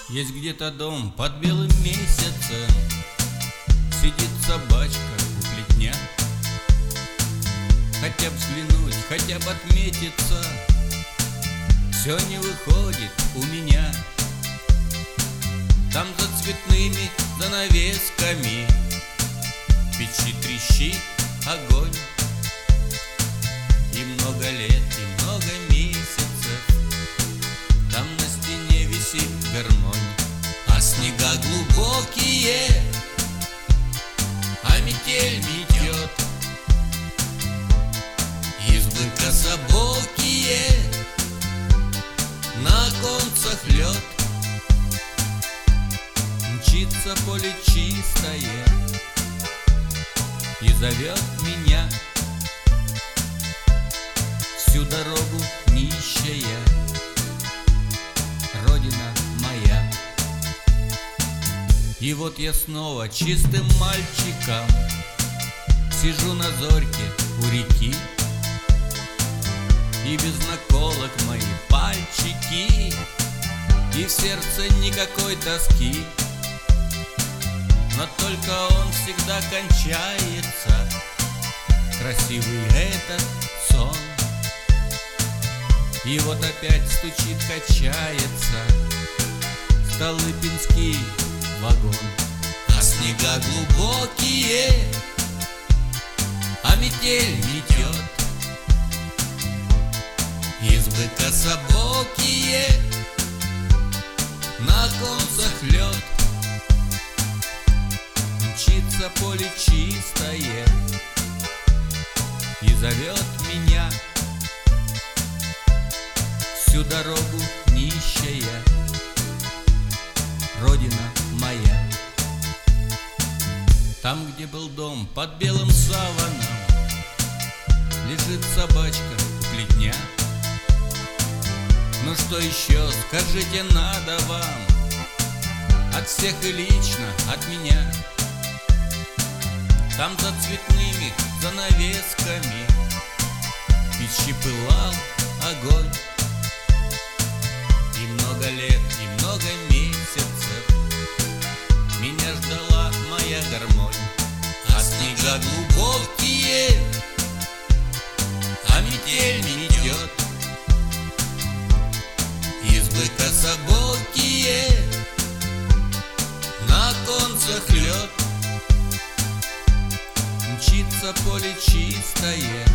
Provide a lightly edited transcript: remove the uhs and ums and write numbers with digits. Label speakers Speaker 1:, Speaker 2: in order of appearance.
Speaker 1: Есть где-то дом под белым месяцем, сидит собачка у плетня. Хотя б взглянуть, хотя бы отметиться, все не выходит у меня. Там за цветными занавесками в печи трещит огонь. И много лет, и много месяцев там на стене висит гармонь. А снега глубокие, а метель метет. Избы кособокие, на оконцах лед. Мчится поле чистое и зовет меня. Всю дорогу нищая, родина моя. И вот я снова чистым мальчиком сижу на зорьке у реки. И без наколок мои пальчики, и в сердце никакой тоски. Но только он всегда кончается, красивый этот сон. И вот опять стучит, качается Столыпинский вагон. А снега глубокие, а метель метет. Избы кособокие, на оконцах лед. Мчится поле чистое и зовет меня. Всю дорогу нищая, родина моя. Там, где был дом под белым саваном, лежит собачка у плетня. Ну что еще, скажите, надо вам от всех и лично от меня? Там за цветными занавесками в печи пылал огонь. И много лет, и много месяцев меня ждала моя гармонь. А снега глубокие, а метель метет. Избы кособокие, на оконцах лед. Мчится поле чистое